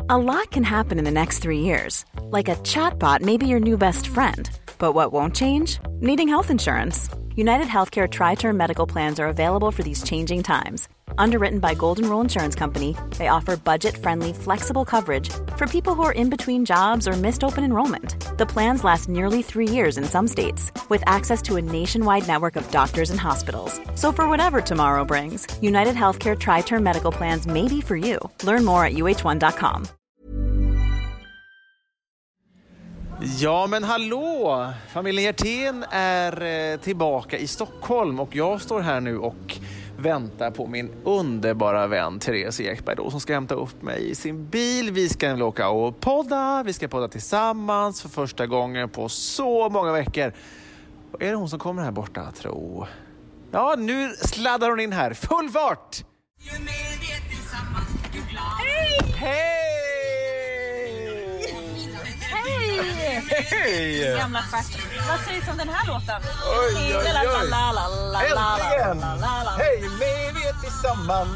A lot can happen in the next 3 years. Like a chatbot may be your new best friend. But what won't change? Needing health insurance. United Healthcare Tri-Term Medical Plans are available for these changing times. Underwritten by Golden Rule Insurance Company, they offer budget-friendly, flexible coverage for people who are in between jobs or missed open enrollment. The plans last nearly 3 years in some states, with access to a nationwide network of doctors and hospitals. So for whatever tomorrow brings, United Healthcare Tri-Term Medical Plans may be for you. Learn more at uh1.com. Ja, men hallå! Familjen Hjertén är tillbaka i Stockholm och jag står här nu och väntar på min underbara vän Therese Ekberg då, som ska hämta upp mig i sin bil. Vi ska åka och podda. Vi ska podda tillsammans för första gången på så många veckor. Och är det hon som kommer här borta, tro? Ja, nu sladdar hon in här. Full fart! Hej! Hej! Hej! Gamla stjärt. Vad sägs om den här låten? Oj, oj, oj. Äntligen! Hej, vi vet tillsammans.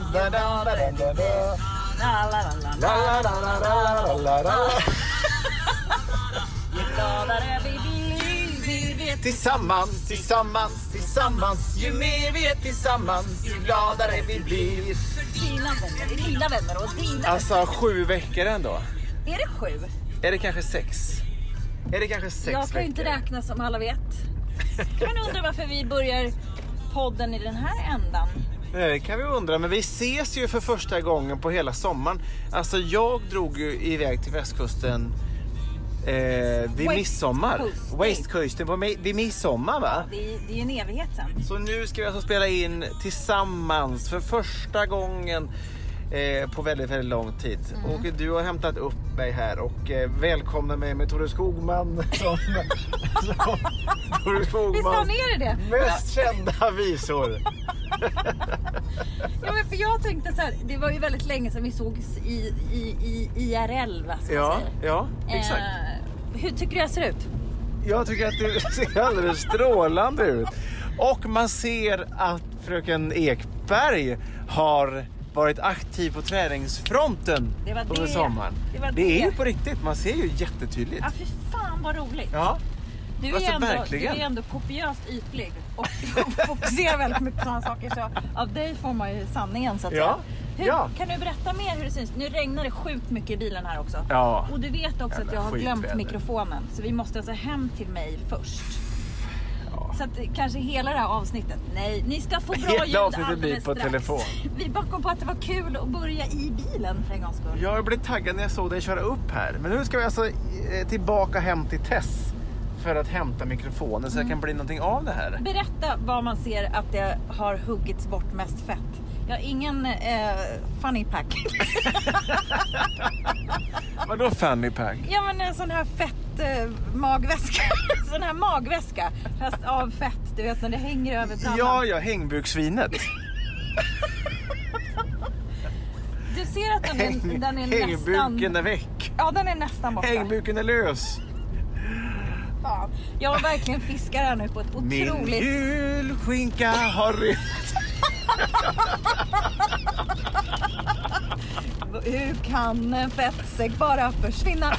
Tillsammans, tillsammans, tillsammans. Ju mer vi är tillsammans, ju gladare vi blir. Dina vänner och dina. Alltså 7 veckor ändå. Är det 7? Är det kanske 6? Är det kanske 6 veckor? Jag kan ju inte räkna som alla vet. Kan man undra varför vi börjar podden i den här ändan? Det kan vi undra, men vi ses ju för första gången på hela sommaren. Alltså jag drog ju iväg till västkusten vid midsommar. Westkusten vid midsommar, va? Ja, det är ju en evighet sen. Så nu ska vi alltså spela in tillsammans för första gången på väldigt, väldigt lång tid. Och du har hämtat upp mig här och välkomna mig med Tore Skogman som Tore Skogman. Visst har ni det? Mest kända visor. Ja, men för jag tänkte så här, det var ju väldigt länge sedan vi sågs i IRL, va, ska man säga. Ja, exakt. Hur tycker du jag ser ut? Jag tycker att du ser alldeles strålande ut. Och man ser att fröken Ekberg har varit aktiv på träningsfronten under sommaren. Det är ju på riktigt, man ser ju jättetydligt. Ja, för fan vad roligt. Ja. Du är ändå kopiöst ytlig och fokuserar väldigt mycket på sådana saker, så av dig får man ju sanningen, så att säga. Kan du berätta mer hur det syns? Nu regnar det sjukt mycket i bilen här också. Ja. Och du vet också att jag har glömt mikrofonen, så vi måste alltså hem till mig först. Så att kanske hela det här avsnittet. Nej, ni ska få bra ljud alldeles på strax. telefon. Vi bara kom på att det var kul att börja i bilen för en gångs skull. Jag blev taggad när jag såg dig köra upp här. Men nu ska vi alltså tillbaka hem till Tess för att hämta mikrofonen så det kan bli någonting av det här. Berätta vad man ser att det har huggits bort mest fett. Jag har ingen funny pack. Vadå funny pack? Ja, men en sån här fett magväska. Sån här magväska fast av fett, du vet när det hänger över pannan. Ja, hängbuksvinet. Du ser att den är hängbuken är väck. Ja, den är nästan borta. Hängbuken är lös. Fan. Jag har verkligen fiskar här nu på ett otroligt... Min julskinka har rymt. Hur kan en fettsäck bara försvinna?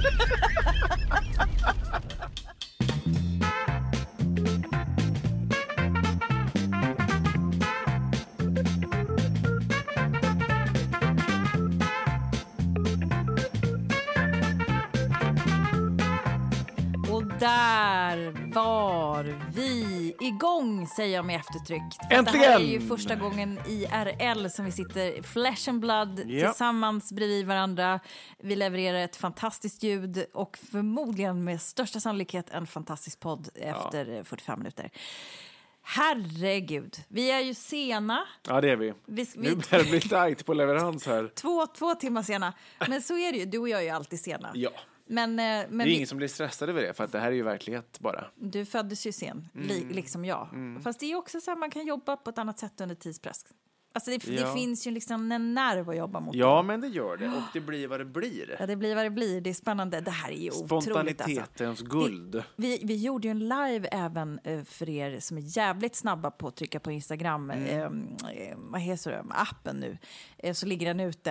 Och där var vi igång, säger jag med eftertryck. Äntligen! Det här är ju första gången i RL som vi sitter flesh and blood tillsammans bredvid varandra. Vi levererar ett fantastiskt ljud och förmodligen med största sannolikhet en fantastisk podd efter 45 minuter. Herregud, vi är ju sena. Ja, det är vi. Nu börjar det bli tajt på leverans här. 2 timmar sena. Men så är det ju, du och jag är ju alltid sena. Ja. Men det är ingen som blir stressad över det, för att det här är ju verklighet bara. Du föddes ju sen, liksom jag. Fast det är också så att man kan jobba på ett annat sätt under tidspress. Alltså det finns ju liksom en nerv att jobba mot. Ja, men det gör det. Och det blir vad det blir. Ja, det blir vad det blir. Det är spännande. Det här är ju otroligt. Spontanitetens guld. Vi gjorde ju en live även för er som är jävligt snabba på att trycka på Instagram. Vad heter det? Appen nu. Så ligger den ute.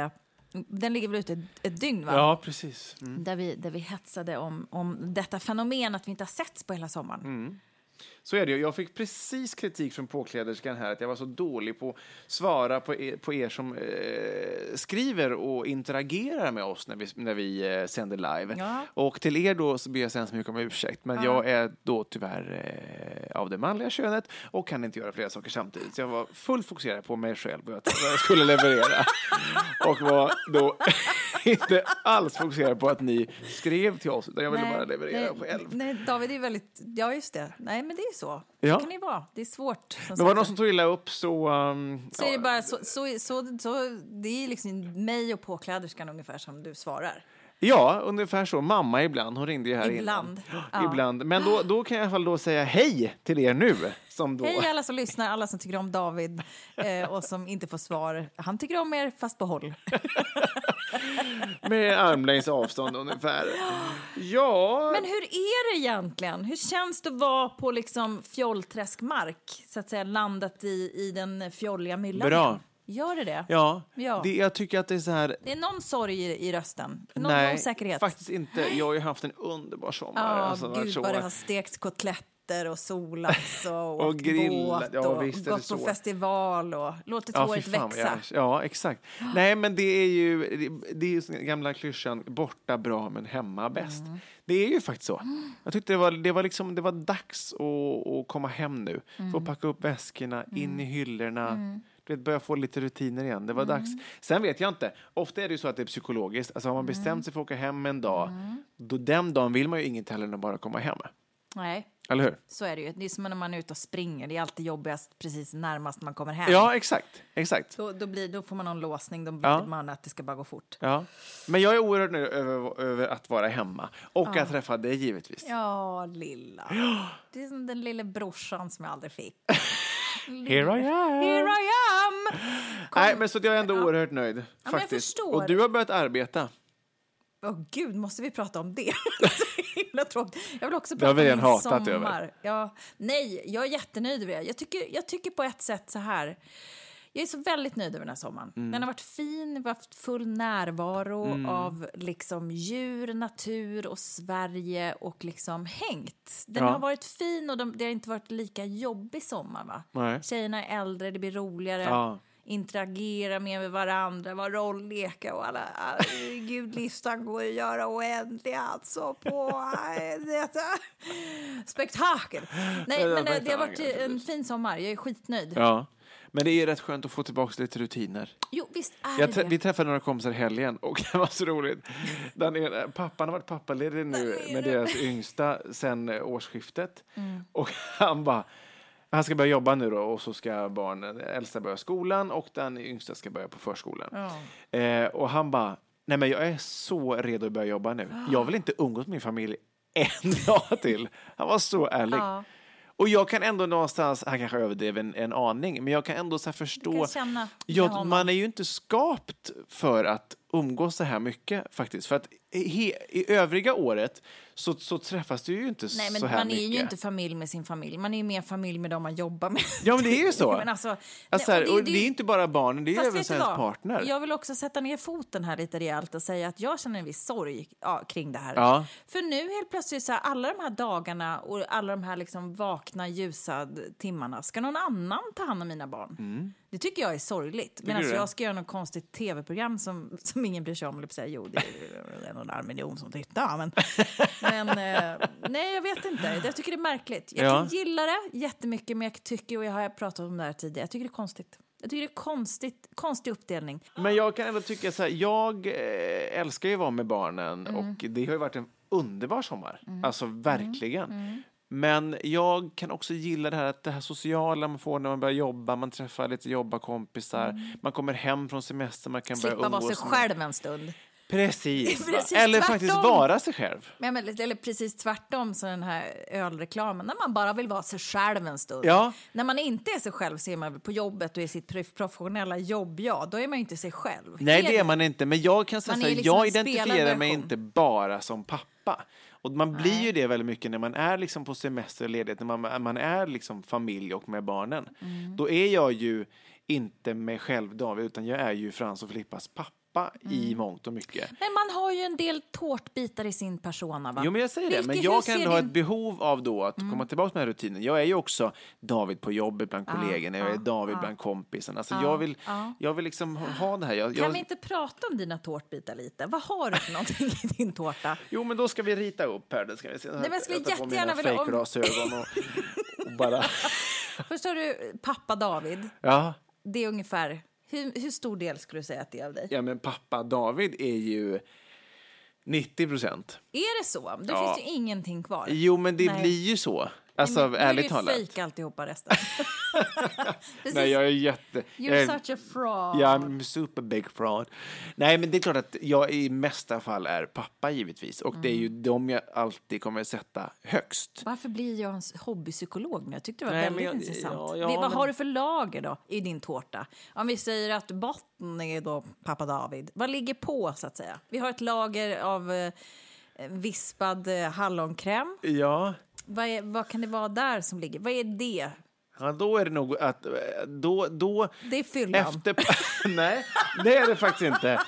Den ligger väl ute ett dygn, va? Ja, precis. Där vi hetsade om detta fenomen att vi inte har setts på hela sommaren. Så är det ju. Jag fick precis kritik från påkläderskan här att jag var så dålig på att svara på er som skriver och interagerar med oss när vi sänder live. Ja. Och till er då så ber jag så mycket om ursäkt. Men jag är då tyvärr av det manliga könet och kan inte göra flera saker samtidigt. Så jag var fullt fokuserad på mig själv och vad jag skulle leverera. Och var då inte alls fokuserad på att ni skrev till oss. Utan jag ville bara leverera själv. Nej, David är väldigt... Ja, just det. Nej, men det är så. Ja. Det kan det vara. Det är svårt. Men var det någon som tog illa upp så är det bara så det är liksom mig och påkläderskan ungefär som du svarar. Ja, ungefär så. Mamma ibland. Hon ringde ju här Ibland. innan. Ja. Ibland. Men då kan jag i alla fall då säga hej till er nu. Som då... Hej alla som lyssnar, alla som tycker om David och som inte får svar. Han tycker om er fast på håll. Med armlängds avstånd ungefär. Ja. Men hur är det egentligen? Hur känns det att vara på liksom fjollträskmark? Så att säga landat i den fjolliga myllan? Bra. Gör det? Ja. Ja. Jag tycker att det är så här... Det är någon sorg i rösten. Någon Nej, osäkerhet. faktiskt inte. Jag har ju haft en underbar sommar. Ja, alltså, gud vad det har stekts kotletter och solats och åkt grillat. båt Ja, och visst är gått det så. på festival och låtit håret växa. Ja, exakt. Nej, men det är ju den gamla klyschan, borta bra men hemma bäst. Det är ju faktiskt så. Jag tyckte det var dags att komma hem nu. Få packa upp väskorna, in i hyllorna. Börja få lite rutiner igen. Det var dags. Sen vet jag inte. Ofta är det ju så att det är psykologiskt. Alltså har man bestämt sig för att åka hem en dag, då den dagen vill man ju inget heller än att bara komma hem. Nej. Eller hur? Så är det ju. Det är som när man är ute och springer. Det är alltid jobbigast precis närmast man kommer hem. Ja, exakt. Då får man någon låsning. Då vill man att det ska bara gå fort. Ja. Men jag är oerhört nöjd över att vara hemma. Och att träffa dig givetvis. Ja, lilla. Det är som den lilla brorsan som jag aldrig fick. Here I am! Nej, men så jag är ändå oerhört nöjd. Ja, faktiskt. jag och du har börjat arbeta. Gud, måste vi prata om det? Så himla tråkigt. Jag vill också Det har prata vi om redan min hatat sommar. över. Ja, nej, jag är jättenöjd över det. Jag tycker på ett sätt så här. Jag är så väldigt nöjd över den här sommaren. Den har varit fin, vi har haft full närvaro av liksom djur, natur och Sverige och liksom hängt. Den har varit fin och det har inte varit lika jobbig sommar, va? Nej. Tjejerna är äldre, det blir roligare. Ja. Interagera med varandra, vara rollleka och alla gudlistan går att göra oändlig alltså på detta spektakel. Nej, men det har varit en fin sommar. Jag är skitnöjd. Ja. Men det är rätt skönt att få tillbaka lite rutiner. Jo, visst är det. Vi träffade några kompisar i helgen och det var så roligt. Pappan har varit pappaledig nu med deras yngsta sen årsskiftet. Och han ska börja jobba nu då och så ska barnen, äldsta börja skolan och den yngsta ska börja på förskolan. Och han bara, nej men jag är så redo att börja jobba nu. Jag vill inte umgås med min familj en dag till. Han var så ärlig. Och jag kan ändå någonstans, han kanske överdrev en aning, men jag kan ändå så här förstå, man är ju inte skapt för att umgås så här mycket faktiskt. För att i övriga året så träffas du ju inte så här mycket. Nej, men man är ju inte familj med sin familj. Man är ju mer familj med dem man jobbar med. Ja, men det är ju så. Men och det är inte bara barnen, det är även ens partner. Jag vill också sätta ner foten här lite rejält och säga att jag känner en viss sorg kring det här. Ja. För nu helt plötsligt så här, alla de här dagarna och alla de här liksom vakna, ljusa timmarna, ska någon annan ta hand om mina barn? Det tycker jag är sorgligt. Men alltså, jag ska göra något konstigt tv-program som ingen bryr sig om. Eller säga, jo, det är någon halv miljon som tittar. Men nej, jag vet inte. Jag tycker det är märkligt. Jag gillar det jättemycket, men jag tycker, och jag har pratat om det här tidigare, jag tycker det är konstigt. Jag tycker det är konstig uppdelning. Men jag kan ändå tycka så här, jag älskar ju att vara med barnen och det har ju varit en underbar sommar. Alltså verkligen. Men jag kan också gilla det här sociala man får när man börjar jobba. Man träffar lite jobbarkompisar. Man kommer hem från semester. Man kan börja umgås. Slippa vara sig själv en stund. Precis eller tvärtom. Faktiskt vara sig själv. Eller precis tvärtom, så den här ölreklamen. När man bara vill vara sig själv en stund. Ja. När man inte är sig själv, så är man på jobbet och i sitt professionella jobb. Då är man ju inte sig själv. Nej, det är man inte. Men jag kan säga så här, liksom jag identifierar mig inte bara som pappa. Och man blir ju det väldigt mycket när man är liksom på semester och ledighet. När man är liksom familj och med barnen. Då är jag ju inte mig själv, David, utan jag är ju Frans och Filippas pappa. pappa i mångt och mycket. Men man har ju en del tårtbitar i sin persona, va? Jo, men jag säger det. Men jag kan ha ett behov av då att komma tillbaka med den här rutinen. Jag är ju också David på jobbet bland kollegorna. Jag är David bland kompisarna. Alltså jag vill liksom ha det här. Kan vi inte prata om dina tårtbitar lite? Vad har du för någonting i din tårta? Jo, men då ska vi rita upp här. Det ska vi se. Nej, men jag skulle jättegärna vilja fake-glasögon och bara... Först har du pappa David. Ja. Det är ungefär... Hur stor del skulle du säga att det är av dig? Ja, men pappa David är ju 90%. Är det så? Det finns ju ingenting kvar. Jo, men det blir ju så. Alltså, ärligt talat. Du är ju fake alltihopa resten. Nej, jag är jätte... You're such a fraud. Jag är en super big fraud. Nej, men det är klart att jag i mesta fall är pappa givetvis. Och det är ju de jag alltid kommer sätta högst. Varför blir jag en hobbypsykolog nu? Jag tyckte det var väldigt intressant. Ja, vad har du för lager då i din tårta? Om vi säger att botten är då pappa David. Vad ligger på, så att säga? Vi har ett lager av vispad hallonkräm. Ja. Vad kan det vara där som ligger? Vad är det? Ja, då är det nog att... Då det är fyllan. Nej, det är det faktiskt inte.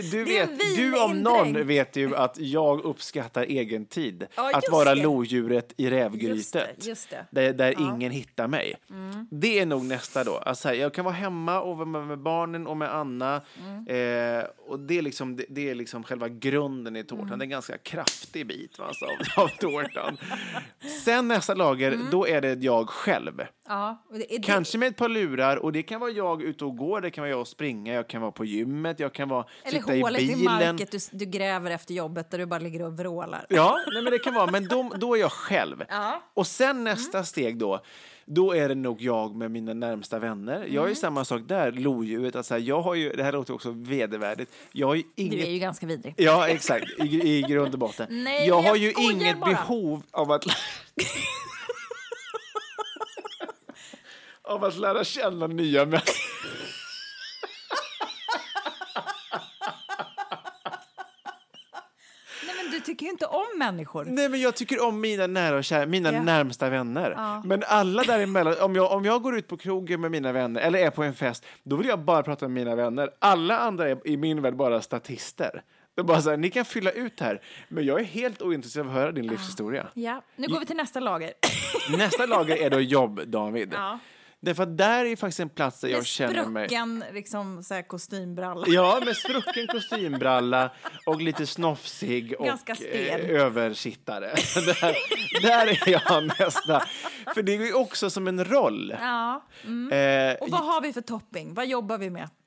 Du om någon vet ju att jag uppskattar egen tid. Ja, att vara lodjuret i rävgrytet. Just det. Där ingen hittar mig. Det är nog nästa då. Alltså, jag kan vara hemma och vara med barnen och med Anna. Och det är liksom själva grunden i tårtan. Det är en ganska kraftig bit av tårtan. Sen nästa lager, då är det jag själv. Ja, kanske med ett par lurar, och det kan vara jag ute och går, det kan vara jag och springa, jag kan vara på gymmet, jag kan vara sitta i bilen. Eller hålet i market du gräver efter jobbet där du bara ligger och vrålar. Ja, nej, men det kan vara, men då är jag själv. Ja. Och sen nästa steg då är det nog jag med mina närmsta vänner. Jag är ju samma sak där, lodjuret. Alltså, jag har ju, det här låter också vedervärdigt. Jag har ju inget... Du är ju ganska vidrig. Ja, exakt, i grund och botten. Nej, jag har ju inget behov av att... av att lära känna nya människor. Nej, men du tycker ju inte om människor. Nej, men jag tycker om mina nära och kära, mina närmsta vänner. Ja. Men alla däremellan, om jag går ut på krogen med mina vänner eller är på en fest, då vill jag bara prata med mina vänner. Alla andra är i min värld bara statister. Det är bara så här, ni kan fylla ut här, men jag är helt ointresserad av att höra din livshistoria. Ja, nu går vi till nästa lager. Nästa lager är då jobb, David. Ja. Därför att där är faktiskt en plats där jag känner mig... Med sprucken liksom, så här, kostymbralla. Ja, med sprucken kostymbralla och lite snofsig och översittare. där är jag nästa. För det är ju också som en roll. Ja. Och vad har vi för topping? Vad jobbar vi med?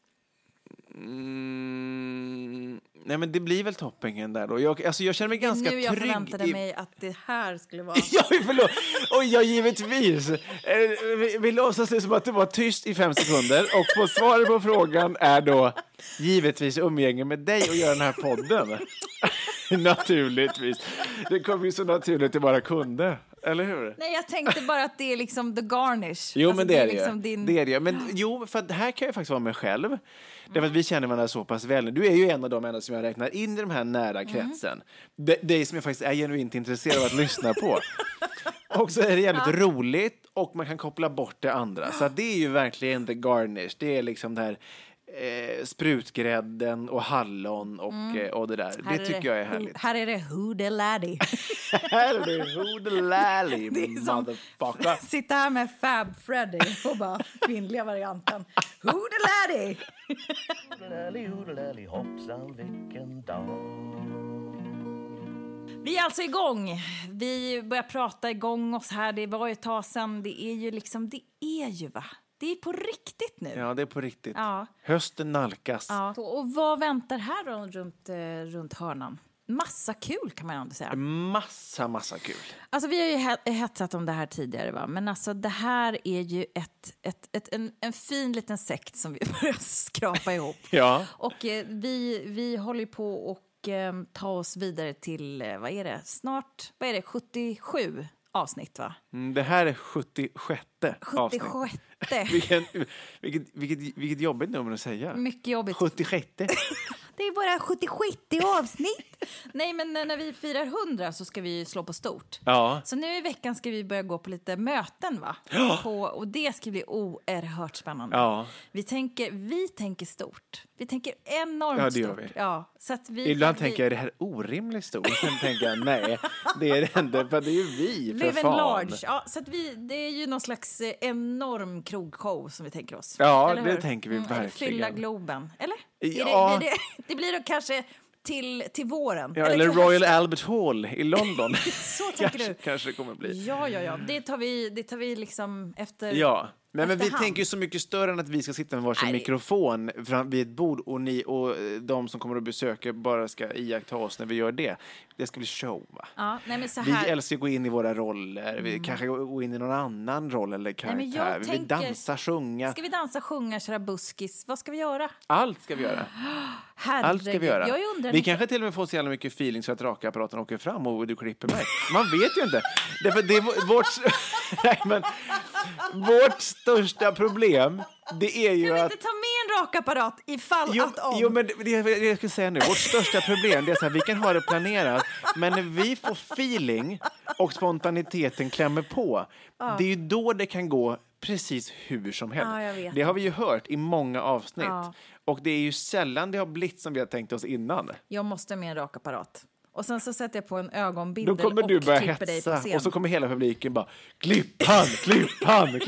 Nej, men det blir väl toppingen där då. Jag känner mig ganska trygg. Nu jag förväntade mig att det här skulle vara... Ja, förlåt. Och jag givetvis. Vi låtsas det som att det var tyst i 5 sekunder. Och på svaret på frågan är då givetvis umgänge med dig och göra den här podden. Naturligtvis. Det kommer ju så naturligt att bara kunde. Eller hur? Nej, jag tänkte bara att det är liksom the garnish. Jo, men det är liksom det är. Men jo, för att här kan jag faktiskt vara mig själv. Därför att vi känner varandra så pass väl. Du är ju en av de enda som jag räknar in i de här nära kretsen. Det som jag faktiskt är genuint intresserad av att lyssna på. Och så är det jävligt roligt och man kan koppla bort det andra. Så att det är ju verkligen the garnish. Det är liksom det här sprutgrädden och hallon och det där. Det tycker jag är härligt. Här är det hoodelady. Här är det hoodelally, motherfucker. Sitta här med Fab Freddy och bara kvinnliga varianten. Hoodelady! Hoodelally, hoppsan vilken dag. Vi är alltså igång. Vi börjar prata igång oss här. Det var ju ett tag sedan. Det är ju va? Det är på riktigt nu. Ja, det är på riktigt. Ja. Hösten nalkas. Ja. Och vad väntar här då runt hörnan? Massa kul kan man ändå säga. Massa kul. Alltså vi har ju hetsat om det här tidigare, va? Men alltså det här är ju en fin liten sekt som vi börjar skrapa ihop. Ja. Och vi håller på och ta oss vidare till, vad är det, 77 avsnitt, va? Det här är 76 avsnitt. 76. Vilket jobbigt nummer att säga. Mycket jobbigt. 76. Det är bara 76 avsnitt. Nej, men när vi firar 100 så ska vi slå på stort. Ja. Så nu i veckan ska vi börja gå på lite möten, va? Och det ska bli oerhört spännande. Ja. Vi tänker stort. Vi tänker enormt Ja, det gör stort. vi. Ja, så att vi Ibland tänker jag, är det här orimligt stort? Sen tänker jag, nej, det är det inte, för det är ju vi, för Live fan. and large. Ja, så att det är ju någon slags enorm krogshow som vi tänker oss. Ja, Eller det hur? tänker vi verkligen. Fylla Globen, eller? Ja. Det blir då kanske till våren. Ja, eller till Royal hösten. Albert Hall i London. Så tänker du. Kanske det kommer bli. Ja. Det tar vi liksom efter... Ja. Men vi efterhand. tänker ju så mycket större än att vi ska sitta med varsin mikrofon vid ett bord och ni och de som kommer att besöka bara ska iaktta oss när vi gör det. Det ska bli show, va? Ja, nej, men så Vi här. älskar att gå in i våra roller. Vi kanske går in i någon annan roll eller karaktär. Vi vill dansa, sjunga. Ska vi dansa, sjunga, köra buskis? Vad ska vi göra? Allt ska vi göra. Herregud. Allt ska vi göra. Jag undrar Vi kanske till och med får så jävla mycket feeling så att rakapparaten åker fram och du klipper mig. Man vet ju inte. Det är vårt... Nej, men vårt största problem, det är ju Kan vi att... inte ta med en rakapparat ifall att om? Jo, men det jag ska säga nu. Vårt största problem det är så här, vi kan ha det planerat, men när vi får feeling och spontaniteten klämmer på, det är ju då det kan gå precis hur som helst. Ja, jag vet. Det har vi ju hört i många avsnitt. Ja. Och det är ju sällan det har blivit som vi har tänkt oss innan. Jag måste med en rakapparat. Och sen så sätter jag på en ögonbindel Då kommer du och börja klipper dig på hetsa scen. och så kommer hela publiken bara klipp han.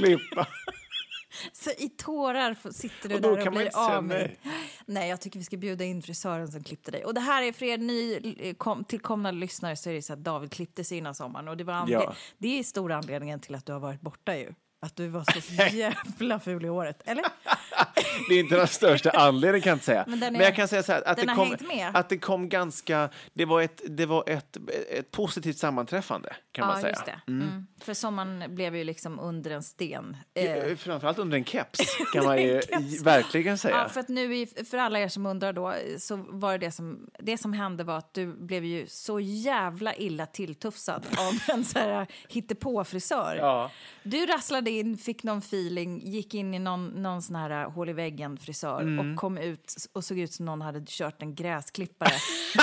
Så i tårar sitter du Och då där kan och man blir inte säga av med nej. dig. Nej, jag tycker vi ska bjuda in frisören som klippte dig. Och det här är för er tillkomna lyssnare så är det så att David klippte sig innan sommaren. Och det var det är stora anledningen till att du har varit borta ju. Att du var så jävla ful i håret, eller? Det är inte den största anledningen kan jag inte säga. Men jag kan säga så här, att det kom ganska... Det var ett positivt sammanträffande, kan man säga. Just det. För sommaren blev ju liksom under en sten. Framförallt under en keps, kan man ju verkligen säga. Ja, för att nu, för alla er som undrar då, så var det som hände var att du blev ju så jävla illa tilltufsad av en så här hittepåfrisör. Ja. Du rasslade in, fick någon feeling, gick in i någon sån här hål i väggen frisör och kom ut och såg ut som någon hade kört en gräsklippare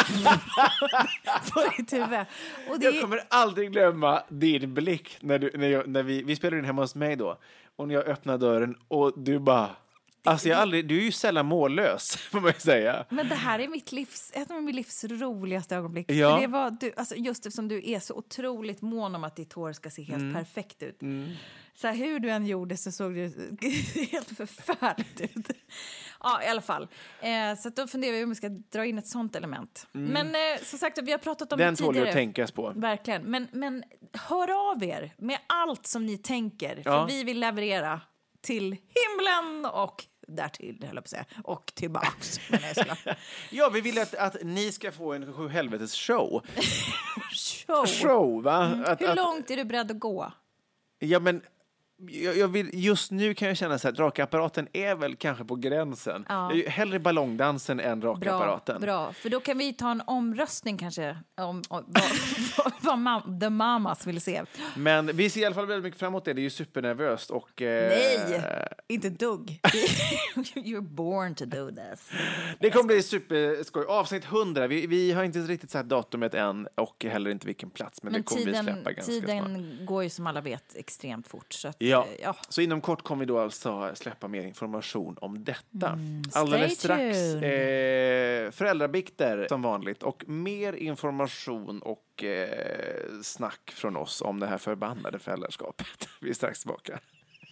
på ditt huvud. Och Jag kommer aldrig glömma din blick när vi spelade in hemma hos mig då. Och när jag öppnade dörren och du bara... Alltså du är ju sällan mållös, får man ju säga. Men det här är ett av mitt livs roligaste ögonblick. Ja. För det var just eftersom du är så otroligt mån om att ditt hår ska se helt perfekt ut. Så här, hur du än gjorde så såg det helt förfärligt ut. Ja, i alla fall. Så att då funderar vi om vi ska dra in ett sånt element. Men som sagt, vi har pratat om det tidigare. Den tål att tänkas på. Verkligen. Men hör av er med allt som ni tänker. För vi vill leverera till himlen och därtill, höll jag på att säga, och tillbaks. Ja, vi vill att ni ska få en sjuhelvetes show. Show, va? Hur långt är du beredd att gå? Ja, men jag vill, just nu kan jag känna så att rakapparaten är väl kanske på gränsen. Ja. Jag är ju hellre ballongdansen än rakapparaten. Bra, för då kan vi ta en omröstning kanske om vad the mamas vill se. Men vi ser i alla fall väldigt mycket framåt det. Det är ju supernervöst och... Nej, inte dugg. You're born to do this. Det kommer bli superskoj. Avsnitt 100. Vi har inte riktigt satt datumet än och heller inte vilken plats. Men det kommer vi släppa ganska snart. Tiden går ju som alla vet extremt fort. Så att, ja, så inom kort kommer vi då alltså släppa mer information om detta. Alldeles strax föräldrabikter som vanligt och mer information och snack från oss om det här förbannade föräldraskapet. Vi är strax tillbaka.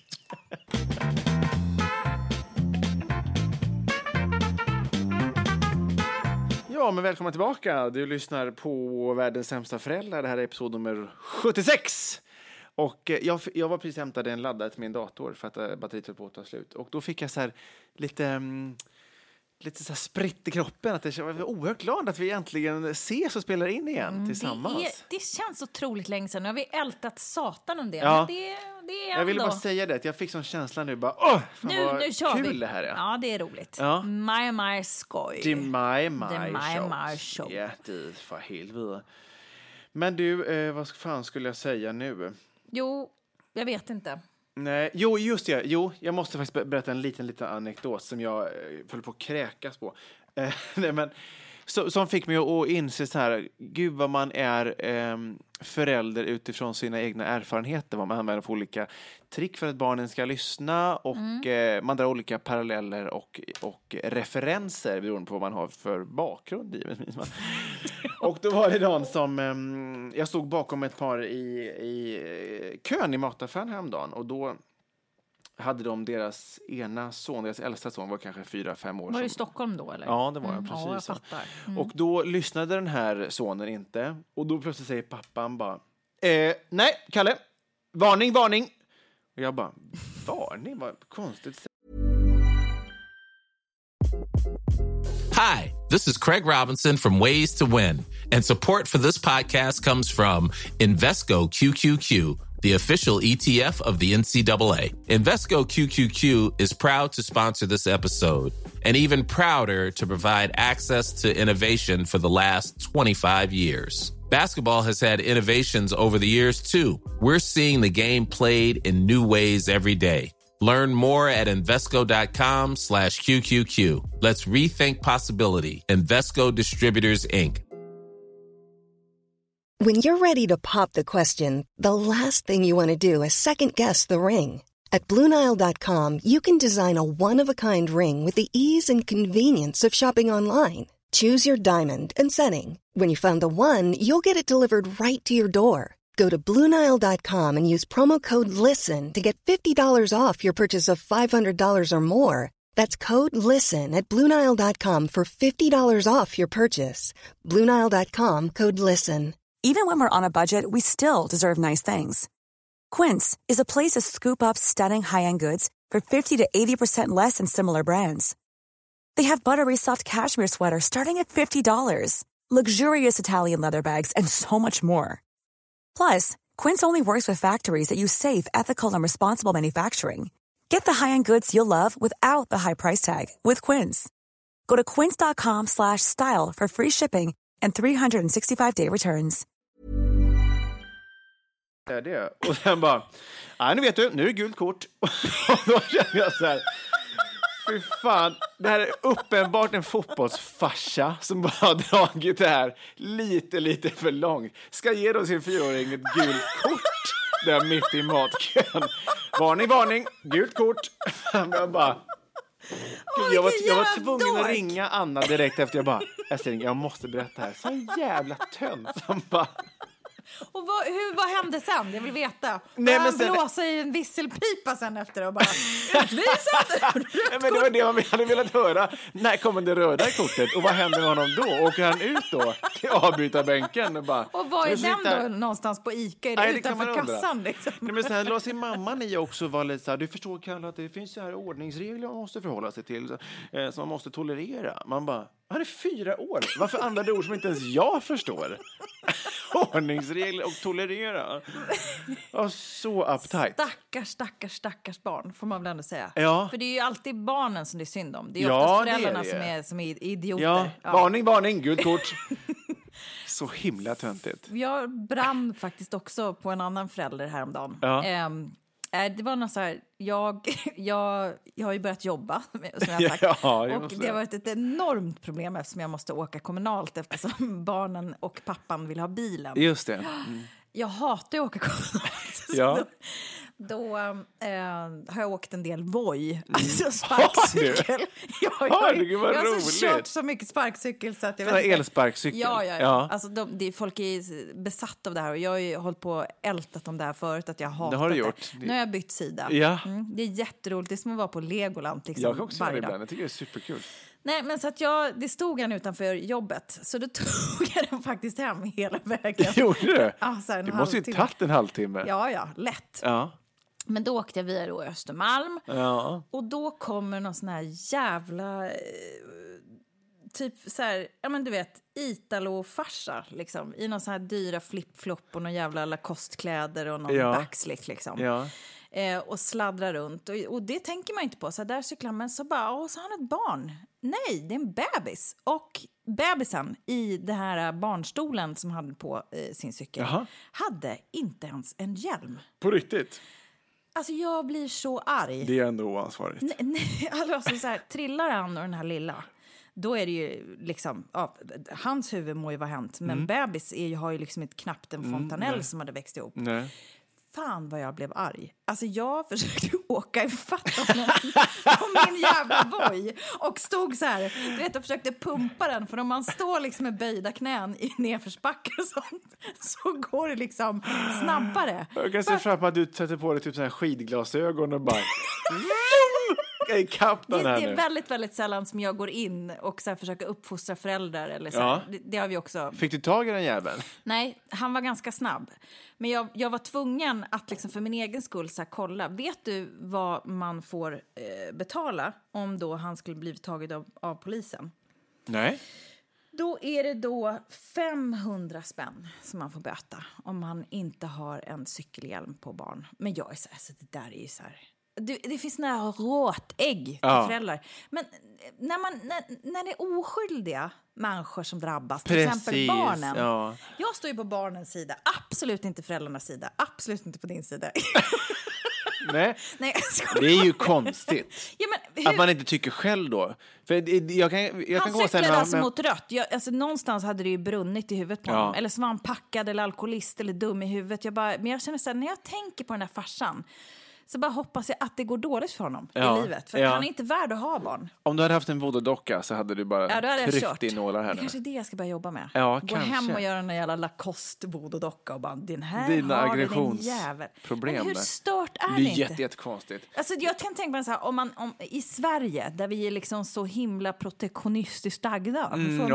Ja, men välkomna tillbaka. Du lyssnar på Världens sämsta föräldrar. Det här är episod nummer 76. Och jag var precis hämtade en laddare till min dator för att batteriet höll på att ta slut. Och då fick jag så här lite så här spritt i kroppen. Att jag var oerhört glad att vi äntligen ses och spelar in igen tillsammans. Det känns otroligt länge sedan. Nu har vi ältat satan om det. Ja. Men det är ändå... Jag ville bara säga det. Att jag fick sån känsla nu. Bara, nu kör kul vi. Det här är. Ja, det är roligt. Ja. My skoj. Det är my show. Ja, det är för helvete. Men du, vad fan skulle jag säga nu? Jo, jag vet inte. Nej, just det. Jag måste faktiskt berätta en liten anekdot som jag föll på att kräkas på. Nej, men som fick mig att inse så här, gud vad man är förälder utifrån sina egna erfarenheter, vad man använder för olika trick för att barnen ska lyssna och man drar olika paralleller och referenser beroende på vad man har för bakgrund givetvis. Och då var det någon som jag stod bakom ett par i kön i mataffären häromdagen och då hade de deras ena son, deras äldsta son var kanske 4-5 år. Var det i Stockholm då eller? Ja, det var jag precis. Ja, jag fattar. Och då lyssnade den här sonen inte. Och då plötsligt säger pappan bara nej, Kalle, varning, varning. Och jag bara, varning? Vad konstigt. Hi, this is Craig Robinson from Ways to Win, and support for this podcast comes from Invesco QQQ, the official ETF of the NCAA. Invesco QQQ is proud to sponsor this episode, and even prouder to provide access to innovation for the last 25 years. Basketball has had innovations over the years, too. We're seeing the game played in new ways every day. Learn more at Invesco.com/QQQ. Let's rethink possibility. Invesco Distributors, Inc. When you're ready to pop the question, the last thing you want to do is second-guess the ring. At BlueNile.com, you can design a one-of-a-kind ring with the ease and convenience of shopping online. Choose your diamond and setting. When you find the one, you'll get it delivered right to your door. Go to BlueNile.com and use promo code LISTEN to get $50 off your purchase of $500 or more. That's code LISTEN at BlueNile.com for $50 off your purchase. BlueNile.com, code LISTEN. Even when we're on a budget, we still deserve nice things. Quince is a place to scoop up stunning high-end goods for 50 to 80% less than similar brands. They have buttery soft cashmere sweaters starting at $50, luxurious Italian leather bags, and so much more. Plus, Quince only works with factories that use safe, ethical, and responsible manufacturing. Get the high-end goods you'll love without the high price tag with Quince. Go to quince.com/style for free shipping and 365-day returns. Det. Och sen bara, nu vet du, nu är det gult kort. Och då känner jag så här, fy fan, det här är uppenbart en fotbollsfarsa som bara har dragit det här lite för långt. Ska ge då sin 4-åring ett gult kort där mitt i matkön. Varning, varning, gult kort. Jag bara... Jag var tvungen att ringa Anna direkt efter. Jag måste berätta här. Så jävla tönt som bara... Och vad hände sen? Jag vill veta. Nej, men sen blåsa i en visselpipa sen efter och bara utvisat. Men det var det man hade velat höra. När kommer det röda kortet? Och vad händer med honom då? Åker han ut då till avbytarbänken? Och vad är den då någonstans på Ica? Är det utanför kassan liksom? Nej, men sen la sin mamma i också var lite så här, du förstår Kalle att det finns så här ordningsregler man måste förhålla sig till som man måste tolerera. Man bara, han är 4 år. Varför använder ord som inte ens jag förstår? Ordningsregler och tolerera. Och så uptight. Stackars barn, får man väl ändå säga. Ja. För det är ju alltid barnen som det är synd om. Det är oftast föräldrarna som är idioter. Ja. Varning, gult kort. Så himla töntigt. Jag brann faktiskt också på en annan förälder häromdagen. Ja. Det var något så här, jag har ju börjat jobba, som jag sagt. Och det har varit ett enormt problem eftersom jag måste åka kommunalt eftersom barnen och pappan vill ha bilen. Just det. Jag hatar att åka kommunalt. Ja. Då har jag åkt en del Voi, alltså sparkcykel. Jag har kört så mycket sparkcykel så att jag vet inte. Elsparkcykel. Ja. Alltså folk är besatt av det här och jag har ju hållit på och ältat om det här förut att jag hatat det. Har du gjort. Nu har jag bytt sida. Ja. Det är jätteroligt. Det är som att vara på Legoland liksom. Jag kan också göra det ibland. Jag tycker det är superkul. Nej, men så att det stod han utanför jobbet. Så då tog jag den faktiskt hem hela vägen. Gjorde du? Ja, så här det måste ju tagit en halvtimme. Ja, lätt. Ja. Men då åkte jag via då Östermalm. Ja. Och då kommer någon sån här jävla... typ så här, ja men du vet, Italo-farsa liksom. I någon sån här dyra flip-flop och någon jävla Lacoste-kläder och någon backslick liksom. Ja. Och sladdrar runt. Och det tänker man inte på. Så där cyklar man så bara, så har han ett barn. Nej, det är en bebis. Och bebisen i den här barnstolen som hade på sin cykel hade inte ens en hjälm. På riktigt? Alltså jag blir så arg. Det är ändå oansvarigt. Nej, alltså så här, trillar han och den här lilla. då är det ju liksom, hans huvud må ju vara hänt, men bebis har ju liksom inte knappt en fontanell som hade växt ihop. Nej. Fan vad jag blev arg. Alltså jag försökte åka i fatt honom på min jävla Voi och stod så här, du vet, och försökte pumpa den, för om man står liksom med böjda knän i nedförsbackar och sånt, så går det liksom snabbare. Jag kan se fram att du sätter på dig typ så här skidglasögon och bara det är väldigt, väldigt sällan som jag går in och så här försöker uppfostra föräldrar eller så. Ja. Det har vi också. Fick du tag i den jäveln? Nej, han var ganska snabb. Men jag var tvungen att liksom för min egen skull så här kolla. Vet du vad man får betala om då han skulle bli taget av polisen? Nej. Då är det då 500 spänn som man får böta om man inte har en cykelhjälm på barn. Men jag är så här, så det där är ju så här... Det finns nära råtägg till föräldrar. Men när det är oskyldiga människor som drabbas, till exempel barnen. Ja. Jag står ju på barnens sida, absolut inte föräldrarnas sida, absolut inte på din sida. Nej, det är ju konstigt. Att man inte tycker själv då. För jag kan han cyklade alltså mot rött. Alltså, någonstans hade det ju brunnit i huvudet på honom. Eller så var han packad eller alkoholist eller dum i huvudet. Men jag känner så här, när jag tänker på den där farsan, så bara hoppas jag att det går dåligt för honom i livet. För han är inte värd att ha barn. Om du hade haft en voodoo-docka så hade du bara tryckt i nålar här. Det kanske är det jag ska börja jobba med. Ja, gå kanske. Hem och göra en jävla Lacoste voodoo-docka och bara, den här dina har din jävel. Men hur stört är det det inte? Det är jättekonstigt. Alltså, jag kan tänka mig så här, om i Sverige, där vi är liksom så himla protektionistiskt stagda.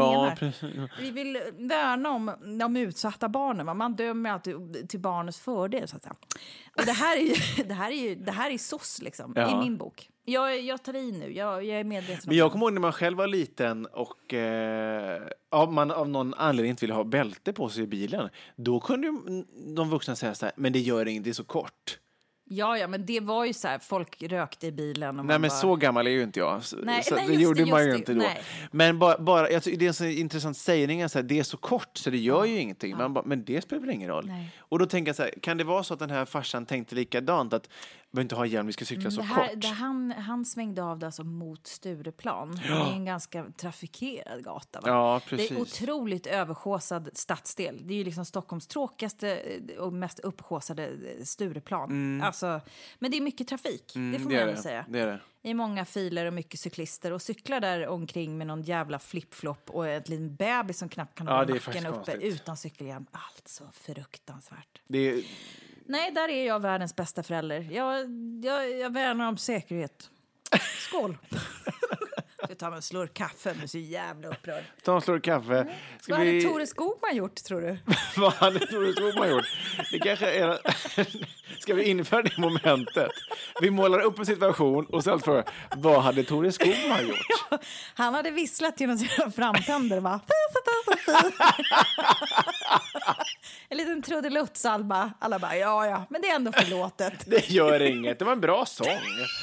Vi vill värna om de utsatta barnen. Man dömer alltid till barnets fördel, så att säga. Och det här är sås liksom, i min bok. Jag tar i nu, jag är medveten om. Men jag kommer ihåg när man själv var liten och man av någon anledning inte ville ha bälte på sig i bilen. Då kunde ju de vuxna säga så här, men det gör inget, det är så kort. Ja, men det var ju så här, folk rökte i bilen. Och nej, men så gammal är ju inte jag. Nej, det gjorde man ju inte då. Nej. Men bara jag tycker det är en så intressant sägning, så här, det är så kort så det gör ju ingenting. Men det spelar väl ingen roll. Nej. Och då tänker jag så här, kan det vara så att den här farsan tänkte likadant, att vi inte har hjälm, vi ska cykla så kort? Han svängde av det alltså mot Stureplan. Det är en ganska trafikerad gata. Va? Ja, precis. Det är otroligt överskåsad stadsdel. Det är ju liksom Stockholms tråkigaste och mest uppskåsade Stureplan. Alltså, men det är mycket trafik, det får man ändå säga. Det är det. I många filer och mycket cyklister och cyklar där omkring med någon jävla flip-flop och ett liten bebis som knappt kan ha nacken uppe utan cykelhjälm. Alltså fruktansvärt. Nej, där är jag världens bästa förälder. Jag värnar om säkerhet. Skål! Jag tar en slurk kaffe, men så jävla upprörd. Ta en slurk kaffe. Vad hade Tore Skogman gjort, tror du? Vad hade Tore Skogman gjort? Det kanske är... Ska vi införa det momentet? Vi målar upp en situation och sen för vad hade Tore Skogman gjort? Ja, han hade visslat genom sina framtänder, va? En liten trudelutt, alla bara, ja, men det är ändå förlåtet. Det gör inget, det var en bra sång.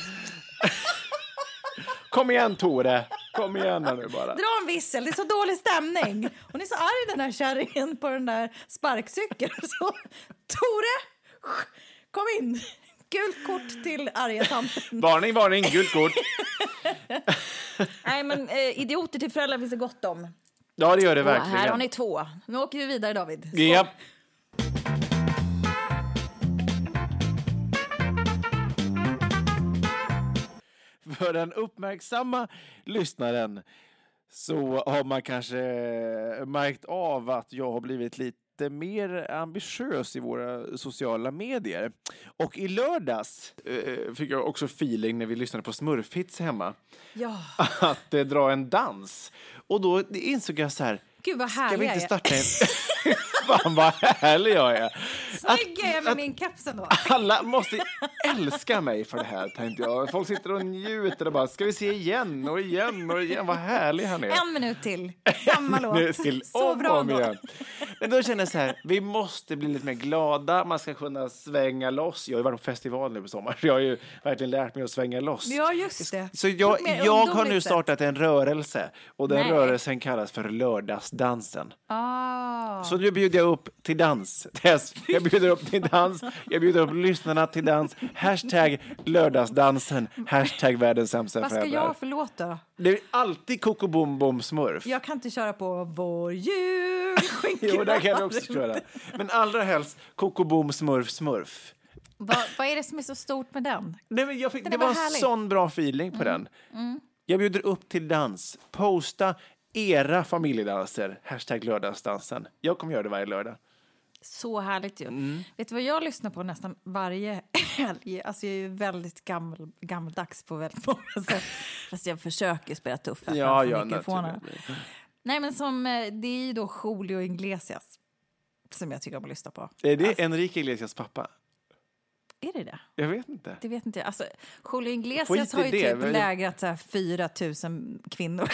Kom igen, Tore. Kom igen nu bara. Dra en vissel, det är så dålig stämning. Hon är så arg, den här kärringen på den där sparkcykeln. Så, Tore, kom in. Gult kort till arga tanten. Varning, gult kort. Nej, men idioter till föräldrar finns det gott om. Ja, det gör det verkligen. Här har ni 2. Nu åker vi vidare, David. Skål. Yep. För den uppmärksamma lyssnaren så har man kanske märkt av att jag har blivit lite mer ambitiös i våra sociala medier. Och i lördags fick jag också feeling när vi lyssnade på Smurfhits hemma. Ja. Att dra en dans. Och då insåg jag så här, gud vad härlig ska vi inte starta en... Fan vad härlig jag är. Snygg är jag med min kapsen då. Alla måste älska mig för det här, tänkte jag. Folk sitter och njuter och bara, ska vi se igen och igen och igen. Vad härlig han är. 1 minut till. Samma låt. Till. Så bra igen. Men då känner jag så här, vi måste bli lite mer glada. Man ska kunna svänga loss. Jag har ju varit på festival nu på sommar. Jag har ju verkligen lärt mig att svänga loss. Ja, just det. Så jag har nu startat en rörelse. Och den rörelsen kallas för lördagsdansen. Så nu bjuder jag upp till dans. Jag bjuder upp till dans. Jag bjuder upp lyssnarna till dans. #lördagsdansen. #världens sämsta föräldrar. Vad ska jag för låt då? Det är alltid Koko Bom Bom Smurf. Jag kan inte köra på vår jul. Jo, där kan du också köra. Men allra helst Koko Bom Smurf Smurf. Vad är det som är så stort med den? Nej, men det var en sån bra feeling på den. Jag bjuder upp till dans. Posta era familjedanser. #lördagsdansen. Jag kommer göra det varje lördag. Så härligt ju. Vet du vad jag lyssnar på nästan varje helg? Alltså jag är ju väldigt gammaldags på väldigt många sätt. Fast jag försöker spela tuff. Ja, nej, men det är ju då Julio Iglesias som jag tycker om att lyssna på. Är det Enrique Iglesias pappa? Är det det? Jag vet inte. Det vet inte jag. Alltså, Julio Iglesias har ju typ lägrat 4 000 kvinnor.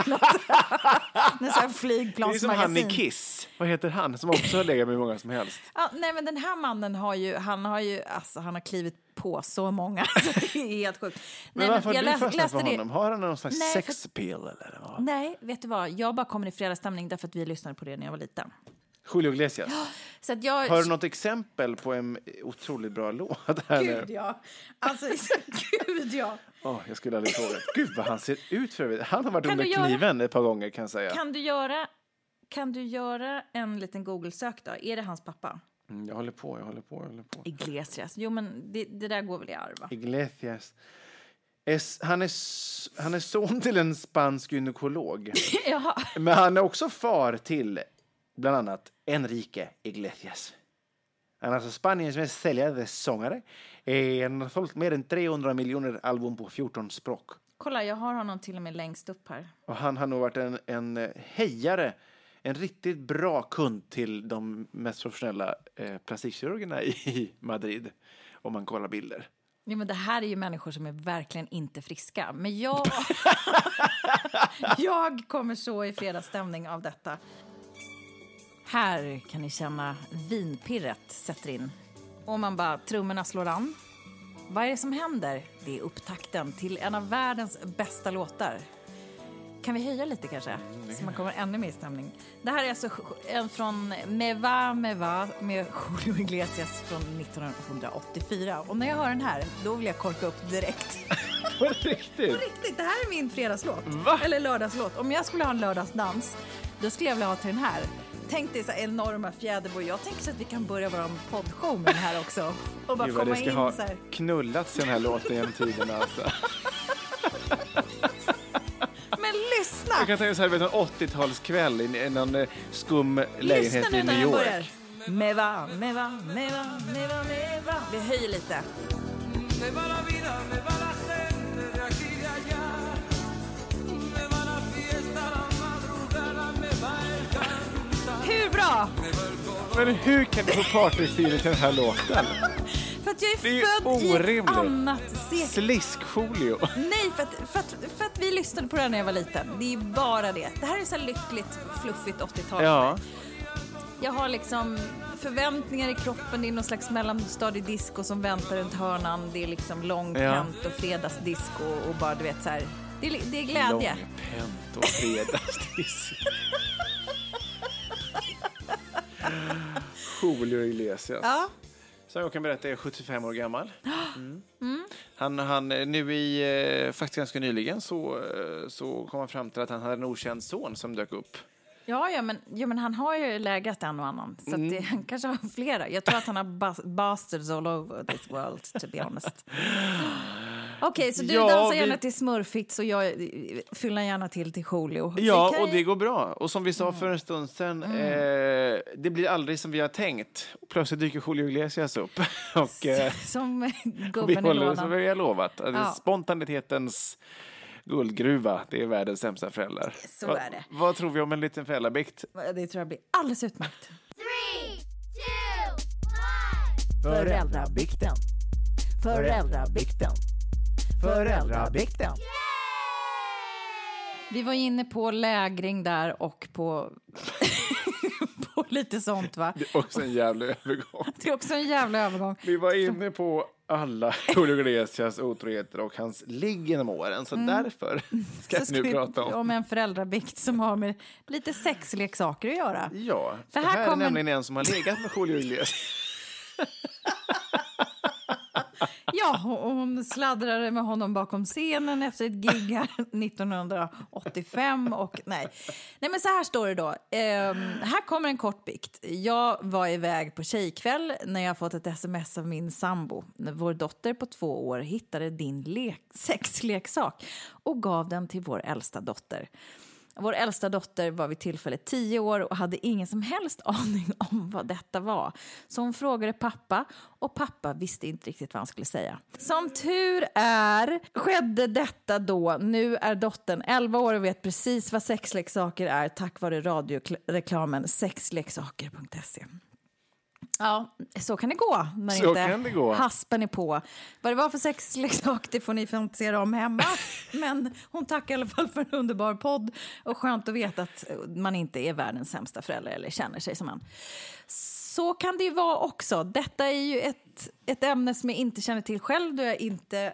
Nästan flygplansmagasin. Det är som han i Kiss. Vad heter han? Som också har legat med många som helst. Ja, nej, men den här mannen han har klivit på så många. Så det är helt sjukt. Men varför har du fastnat på honom? Har han någon slags sexappeal eller vad? Nej, vet du vad? Jag bara kommer i fredagsstämning därför att vi lyssnade på det när jag var liten. Julio Iglesias. Så att har du något exempel på en otroligt bra låt här? Gud, ja. Alltså, gud, ja. Jag skulle aldrig fråga. Gud, vad han ser ut för övrigt. Han har varit under kniven ett par gånger, kan jag säga. Kan du göra en liten Google-sök då? Är det hans pappa? Jag håller på. Iglesias. Jo, men det där går väl i arv, va? Iglesias. Han är son till en spansk gynekolog. Jaha. Men han är också far till bland annat Enrique Iglesias. Han är alltså Spaniens mest säljande sångare. Han har sålt mer än 300 miljoner album på 14 språk. Kolla, jag har honom till och med längst upp här. Och han har nog varit en hejare, en riktigt bra kund till de mest professionella plastikkirurgerna i Madrid. Om man kollar bilder. Ja, men det här är ju människor som är verkligen inte friska. Men jag kommer så i fredagsstämning av detta. Här kan ni känna vinpirret sätter in. Och man bara, trummorna slår an. Vad är det som händer? Det är upptakten till en av världens bästa låtar. Kan vi höja lite kanske? Så man kommer ännu mer i stämning. Det här är alltså en från Meva med Julio Iglesias från 1984. Och när jag hör den här, då vill jag korka upp direkt. På riktigt? På riktigt, det här är min fredagslåt. Va? Eller lördagslåt. Om jag skulle ha en lördagsdans, då skulle jag vilja ha till den här. Tänk dig så enorma fjäderbor. Jag tänker så att vi kan börja vår poddshow med den här också. Och bara komma in ha så här. Knullats i den här låten genom tiden alltså. Men lyssna! Jag kan tänka så här, en 80-talskväll i någon skum lägenhet i New York. Meva. Vi höjer lite. Hur bra? Men hur kan du få partystil till den här låten? För att jag är född orimligt. I ett annat sekel. Sliskfolio. Nej, för att vi lyssnade på den när jag var liten. Det är bara det. Det här är så lyckligt, fluffigt 80-tal. Ja. Jag har liksom förväntningar i kroppen. Det är någon slags mellanstadiedisco som väntar runt hörnan. Det är liksom långpent och fredagsdisco och bara du vet så här. Det är glädje. Långpent och fredagsdisco. Julio Iglesias. Ja. Som jag kan berätta är 75 år gammal. Han nu i faktiskt ganska nyligen så kom han fram till att han hade en okänd son som dök upp. Ja, men han har ju lägat en och annan. Så att han kanske har flera. Jag tror att han har bastards all over this world, to be honest. Okej, så du dansar gärna till Smurfits och jag fyller gärna till Julio. Ja, och det går bra. Och som vi sa för en stund sedan, det blir aldrig som vi har tänkt. Plötsligt dyker Julio Iglesias upp. Och, som gubben i lådan. Som vi har lovat. Spontanitetens guldgruva, det är världens sämsta föräldrar. Så är det. Vad tror vi om en liten föräldrabikt? Det tror jag blir alldeles utmärkt. 3, 2, 1. Föräldrabikten. Vi var inne på lägring där och på på lite sånt, va? Det är också en jävla övergång. Det är också en jävla övergång. Vi var inne på alla Julio Iglesias otroheter och hans ligg genom åren. Så därför ska vi nu prata om en föräldrabikt som har med lite sexleksaker att göra. Ja, för här är nämligen en som har legat med Julio Iglesias. Ja, hon sladdrade med honom bakom scenen efter ett gig här 1985 och nej, men så här står det då. Här kommer en kort bikt. Jag var iväg på tjejkväll när jag fått ett sms av min sambo. Vår dotter på 2 år hittade din sexleksak och gav den till vår äldsta dotter. Vår äldsta dotter var vid tillfället 10 år och hade ingen som helst aning om vad detta var. Så hon frågade pappa och pappa visste inte riktigt vad han skulle säga. Som tur är skedde detta då. Nu är dottern 11 år och vet precis vad sexleksaker är tack vare radioreklamen sexleksaker.se. Ja, så kan det gå när så inte kan det gå. Haspen är på. Vad det var för sexleksak, det får ni fantisera om hemma. Men hon tackar i alla fall för en underbar podd. Och skönt att veta att man inte är världens sämsta förälder eller känner sig som man. Så kan det ju vara också. Detta är ju ett ämne som jag inte känner till själv. Då jag inte...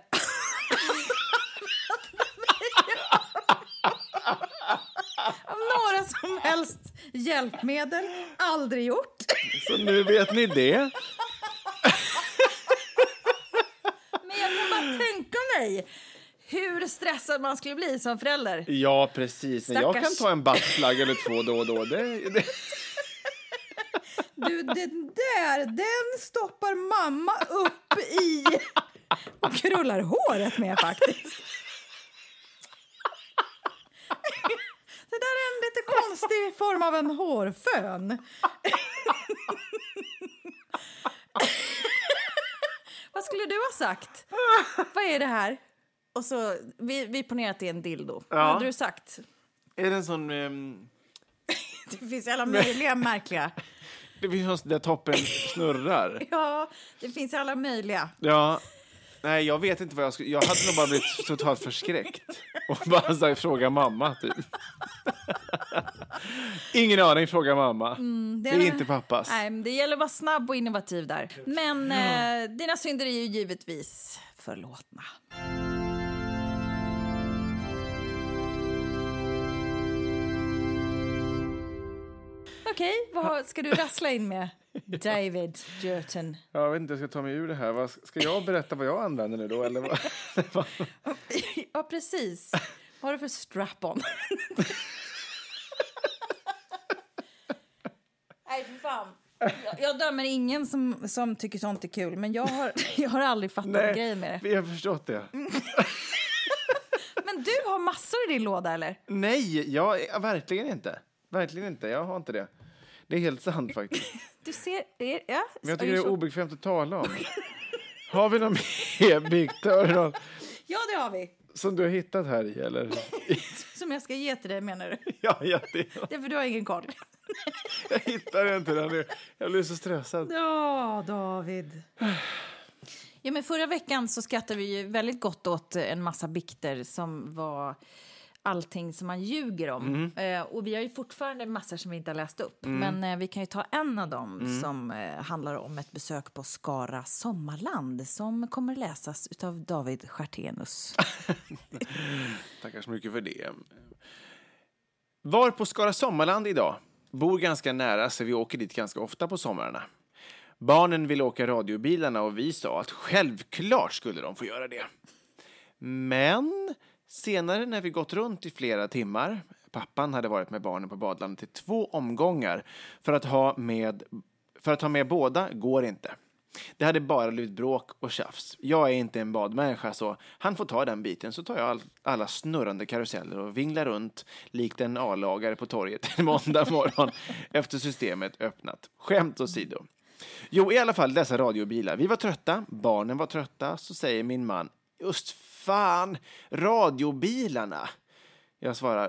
av några som helst hjälpmedel. Aldrig gjort. Så nu vet ni det. Men jag kan bara tänka mig hur stressad man skulle bli som förälder. Ja, precis. Men jag kan ta en buttplug eller 2 då och då. Du, den stoppar mamma upp i och krullar håret med faktiskt. Det där är en lite konstig form av en hårfön. Vad skulle du ha sagt? Vad är det här? Och så, vi ponerar att det är en dildo. Ja. Vad hade du sagt? Är det en sån... Det finns alla möjliga märkliga. Det finns något där toppen snurrar. Ja, det finns alla möjliga. Ja. Nej, jag vet inte vad jag skulle... Jag hade nog bara blivit totalt förskräckt. Och bara så här, fråga mamma, typ. Ingen aning, fråga mamma. Det är inte pappas. Nej, det gäller att vara snabb och innovativ där. Men dina synder är ju givetvis förlåtna. Okej, vad ska du rassla in med, David Jerton? Jag vet inte, jag ska ta mig ur det här. Ska jag berätta vad jag använder nu då? Eller vad? Ja, precis. Vad har du för strap-on? Nej, för fan. Jag dömer ingen som tycker sånt är kul. Men jag har aldrig fattat grejen med det. Vi har förstått det. Men du har massor i din låda, eller? Nej, verkligen inte. Verkligen inte, jag har inte det. Det är helt sant faktiskt. Du ser, men jag tycker det är obekvämt att tala om. Har vi någon mer bikter? Ja, det har vi. Som du har hittat här i, eller? Som jag ska ge till dig, menar du? Ja, det. Det är för du har ingen koll. Jag hittar inte den nu. Jag blir så stressad. Ja, David. Ja, men förra veckan så skrattade vi ju väldigt gott åt en massa bikter som var allting som man ljuger om. Och vi har ju fortfarande massor som vi inte har läst upp. Men vi kan ju ta en av dem som handlar om ett besök på Skara Sommarland som kommer läsas av David Stjärtenus. Tackar så mycket för det. Var på Skara Sommarland idag. Bor ganska nära så vi åker dit ganska ofta på somrarna. Barnen ville åka radiobilarna och vi sa att självklart skulle de få göra det. Men senare när vi gått runt i flera timmar, pappan hade varit med barnen på badlandet till 2 omgångar för att ha med båda går inte. Det hade bara blivit bråk och tjafs. Jag är inte en badmänniska så han får ta den biten så tar jag alla snurrande karuseller och vinglar runt likt en A-lagare på torget en måndag morgon efter systemet öppnat. Skämt åsido. Jo, i alla fall dessa radiobilar. Vi var trötta, barnen var trötta, så säger min man, just fan, radiobilarna. Jag svarar,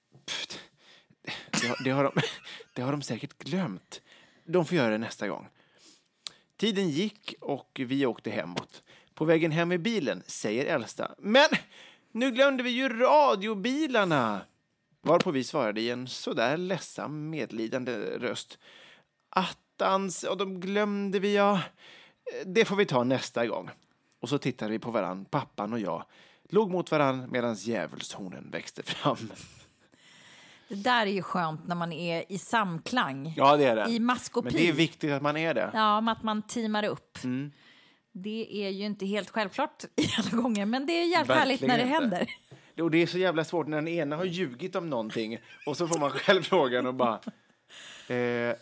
det har de säkert glömt. De får göra det nästa gång. Tiden gick och vi åkte hemåt. På vägen hem i bilen säger äldsta, men nu glömde vi ju radiobilarna. Varpå vi svarade i en sådär ledsam medlidande röst. attans, och de glömde vi, ja. Det får vi ta nästa gång. Och så tittade vi på varann, pappan och jag. Låg mot varann medan djävulshornen växte fram. Det där är ju skönt när man är i samklang. Ja, det är det. I maskopi. Men det är viktigt att man är det. Ja, att man teamar upp. Mm. Det är ju inte helt självklart i alla gånger, men det är jävligt härligt när det händer. Och det är så jävla svårt när den ena har ljugit om någonting och så får man själv frågan och bara är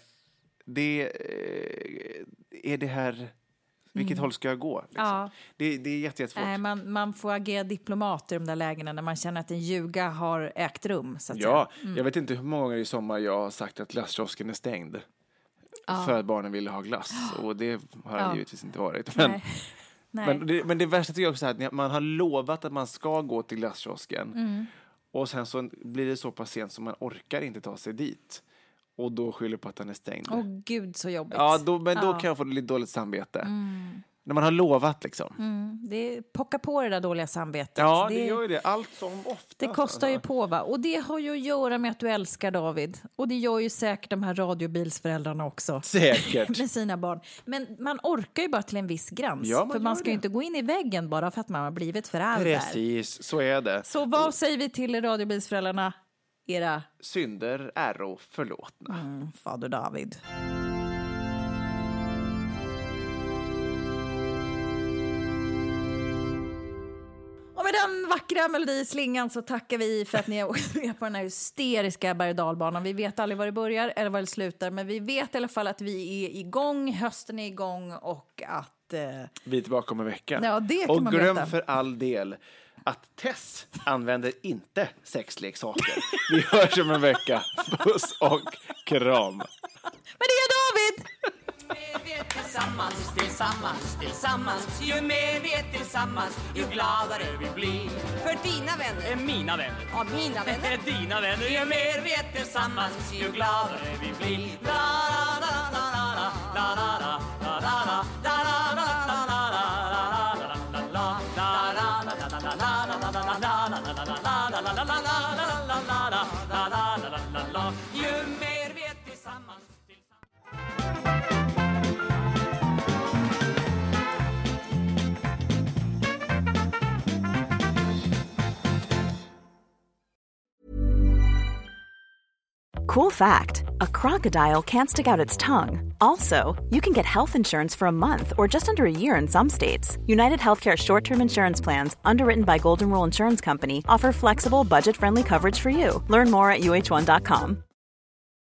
det här, vilket håll ska jag gå? Liksom. Ja. Det är jättesvårt. Man får agera diplomat i de där lägena när man känner att en ljuga har ägt rum. Så att ja, säga. jag vet inte hur många gånger i sommar jag har sagt att glasskiosken är stängd. För att barnen ville ha glass. Och det har det givetvis inte varit. Men, Nej. men det värsta tycker jag också är att man har lovat att man ska gå till glasskiosken. Och sen så blir det så pass sent så man orkar inte ta sig dit. Och då skyller på att den är stängd. Åh gud, så jobbigt. Ja, då kan jag få lite dåligt samvete. När man har lovat liksom. Det pockar på det där dåliga samvetet. Ja, det gör ju det. Allt som ofta. Det kostar ju på, va? Och det har ju att göra med att du älskar David. Och det gör ju säkert de här radiobilsföräldrarna också. Säkert. Med sina barn. Men man orkar ju bara till en viss gräns. Ja, för man ska ju inte gå in i väggen bara för att man har blivit förälder. Precis, så är det. Så vad säger vi till radiobilsföräldrarna? Era synder äro förlåtna. Fader David. Och med den vackra melodislingan så tackar vi för att ni är med på den här hysteriska berg- och dalbanan. Vi vet aldrig var det börjar eller var det slutar, men vi vet i alla fall att vi är igång, hösten är igång och att... Vi är tillbaka om en vecka. Ja, det kan och man glöm veta. för all del att Tess använder inte sexleksaker. Vi hörs om en vecka. Puss och kram. Men det är David! Tillsammans. Ju mer vi är tillsammans, ju gladare vi blir. För dina vänner. Mina vänner. Ja, mina vänner. Dina vänner. Ju mer vi är tillsammans, ju gladare vi blir. La la la la la la la la la la la la. Ju mer vi är tillsammans. Cool fact, a crocodile can't stick out its tongue. Also, you can get health insurance for a month or just under a year in some states. United Healthcare short-term insurance plans, underwritten by Golden Rule Insurance Company, offer flexible, budget-friendly coverage for you. Learn more at uh1.com.